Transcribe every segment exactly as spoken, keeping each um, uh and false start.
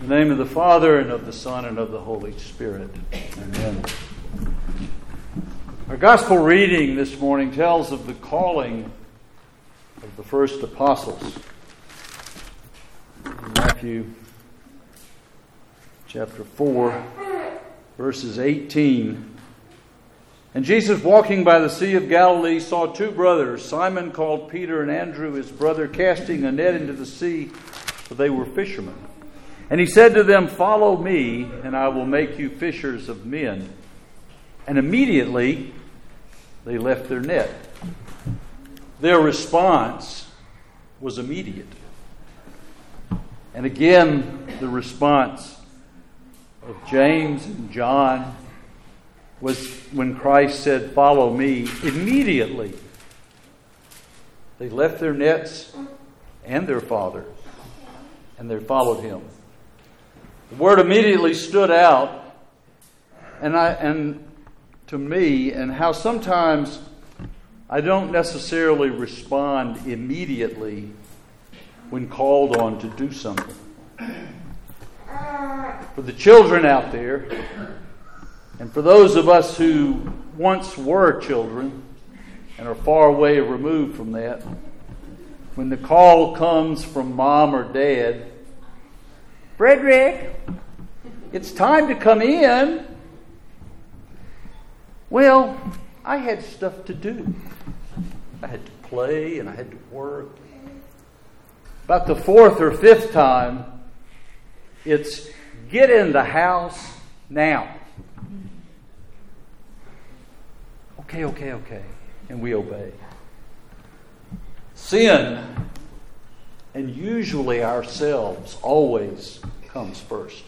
In the name of the Father, and of the Son, and of the Holy Spirit. Amen. Our gospel reading this morning tells of the calling of the first apostles. In Matthew chapter four, verses eighteen. And Jesus, walking by the Sea of Galilee, saw two brothers, Simon called Peter and Andrew his brother, casting a net into the sea, for they were fishermen. And he said to them, "Follow me, and I will make you fishers of men." And immediately they left their net. Their response was immediate. And again, the response of James and John was when Christ said, "Follow me," immediately they left their nets and their father, and they followed him. The word immediately stood out, and I and to me, and how sometimes I don't necessarily respond immediately when called on to do something. For the children out there, and for those of us who once were children and are far away removed from that, when the call comes from mom or dad, "Frederick, it's time to come in." Well, I had stuff to do. I had to play and I had to work. About the fourth or fifth time, it's get in the house now. Okay, okay, okay. And we obey. Sin, and usually ourselves, always comes first.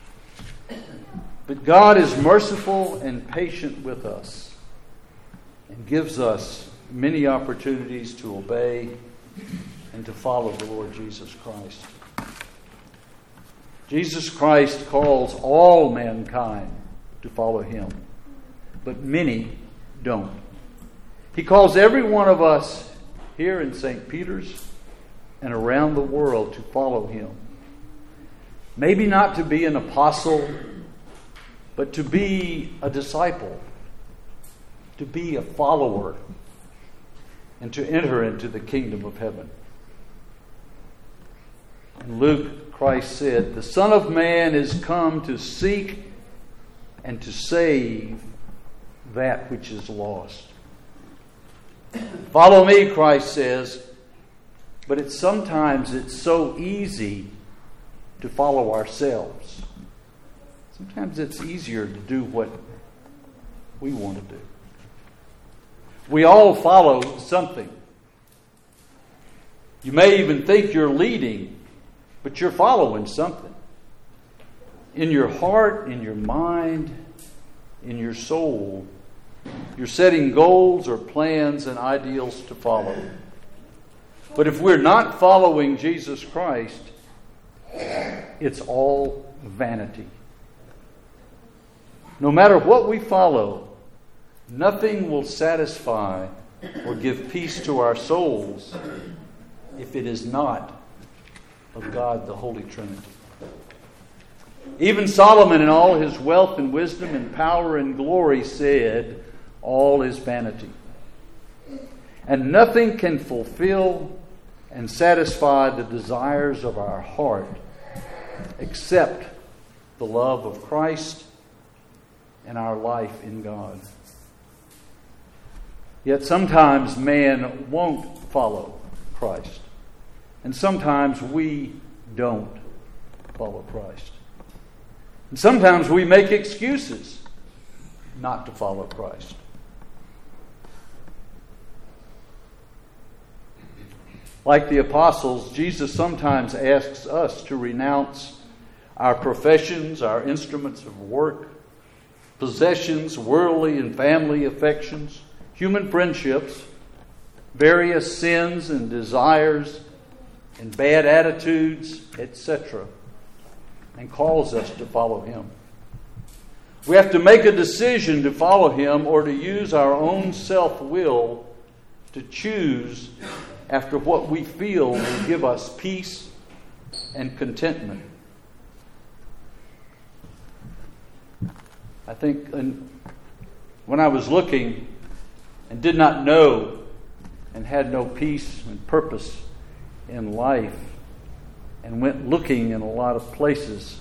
But God is merciful and patient with us and gives us many opportunities to obey and to follow the Lord Jesus Christ. Jesus Christ calls all mankind to follow him, but many don't. He calls every one of us here in Saint Peter's and around the world to follow him. Maybe not to be an apostle, but to be a disciple, to be a follower, and to enter into the kingdom of heaven. In Luke, Christ said, "The Son of Man is come to seek and to save that which is lost." Follow me, Christ says, but it's sometimes it's so easy to follow ourselves. Sometimes it's easier to do what we want to do. We all follow something. You may even think you're leading, but you're following something. In your heart, in your mind, in your soul, you're setting goals or plans and ideals to follow. But if we're not following Jesus Christ, it's all vanity. No matter what we follow, nothing will satisfy or give peace to our souls if it is not of God, the Holy Trinity. Even Solomon, in all his wealth and wisdom and power and glory, said, "All is vanity." And nothing can fulfill and satisfy the desires of our heart except the love of Christ and our life in God. Yet sometimes man won't follow Christ. And sometimes we don't follow Christ. And sometimes we make excuses not to follow Christ. Like the apostles, Jesus sometimes asks us to renounce our professions, our instruments of work, possessions, worldly and family affections, human friendships, various sins and desires, and bad attitudes, et cetera, and calls us to follow him. We have to make a decision to follow him or to use our own self-will to choose after what we feel will give us peace and contentment. I think and when I was looking and did not know and had no peace and purpose in life and went looking in a lot of places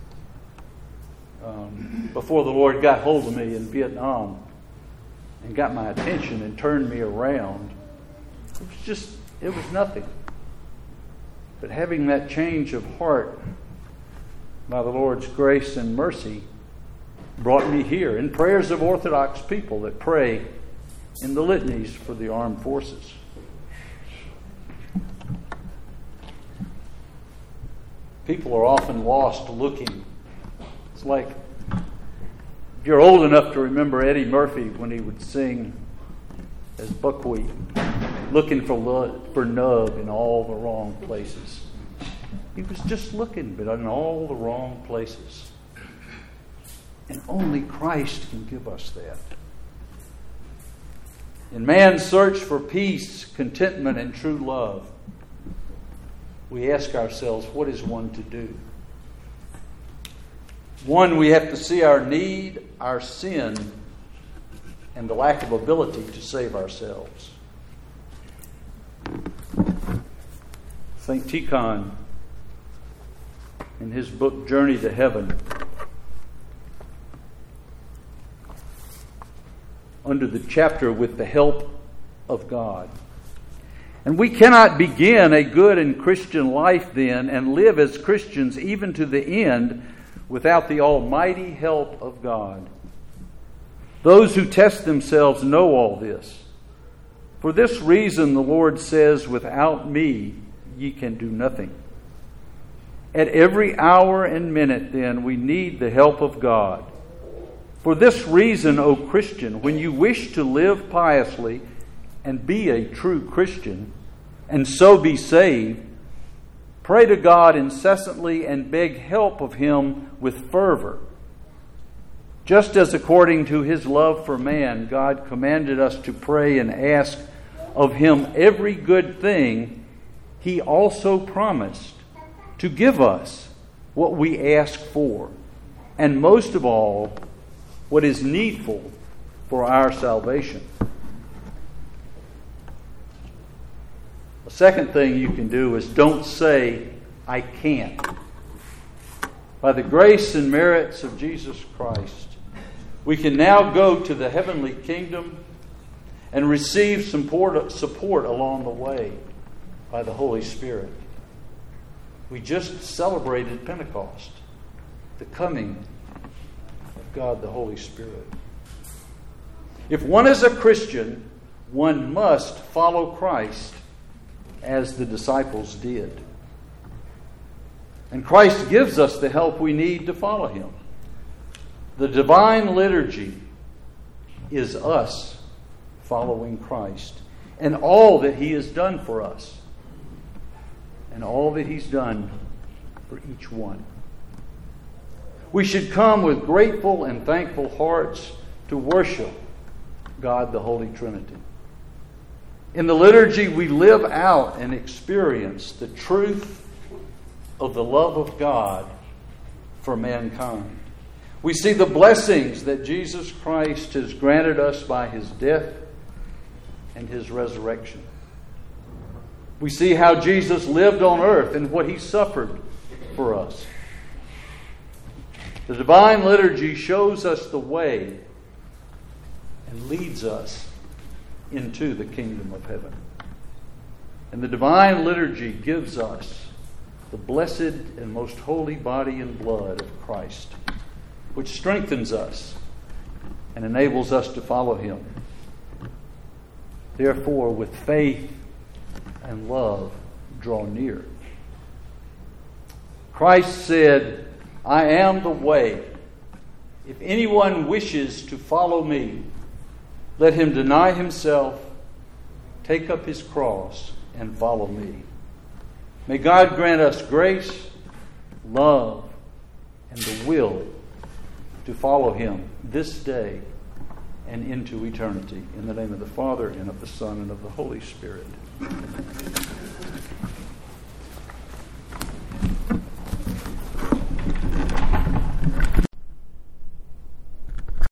um, before the Lord got hold of me in Vietnam and got my attention and turned me around, it was just, it was nothing. But having that change of heart by the Lord's grace and mercy brought me here in prayers of Orthodox people that pray in the litanies for the armed forces. People are often lost looking. It's like, if you're old enough to remember Eddie Murphy when he would sing as Buckwheat, looking for lo- for nub in all the wrong places. He was just looking, but in all the wrong places. And only Christ can give us that. In man's search for peace, contentment, and true love, we ask ourselves, what is one to do? One, we have to see our need, our sin, and the lack of ability to save ourselves. Saint Tikhon, in his book Journey to Heaven, under the chapter with the help of God. And we cannot begin a good and Christian life then and live as Christians even to the end without the almighty help of God. Those who test themselves know all this. For this reason the Lord says, "Without me ye can do nothing." At every hour and minute then we need the help of God. For this reason, O Christian, when you wish to live piously and be a true Christian, and so be saved, pray to God incessantly and beg help of Him with fervor. Just as according to His love for man, God commanded us to pray and ask of Him every good thing, He also promised to give us what we ask for, and most of all, what is needful for our salvation. The second thing you can do is don't say, "I can't." By the grace and merits of Jesus Christ, we can now go to the heavenly kingdom and receive support, support along the way by the Holy Spirit. We just celebrated Pentecost, the coming of God the Holy Spirit. If one is a Christian, one must follow Christ as the disciples did. And Christ gives us the help we need to follow Him. The divine liturgy is us following Christ and all that He has done for us and all that He's done for each one. We should come with grateful and thankful hearts to worship God the Holy Trinity. In the liturgy, we live out and experience the truth of the love of God for mankind. We see the blessings that Jesus Christ has granted us by His death and His resurrection. We see how Jesus lived on earth and what He suffered for us. The divine liturgy shows us the way and leads us into the kingdom of heaven. And the divine liturgy gives us the blessed and most holy body and blood of Christ, which strengthens us and enables us to follow Him. Therefore, with faith and love, draw near. Christ said, "I am the way. If anyone wishes to follow me, let him deny himself, take up his cross, and follow me." May God grant us grace, love, and the will to follow Him this day and into eternity. In the name of the Father, and of the Son, and of the Holy Spirit. Amen.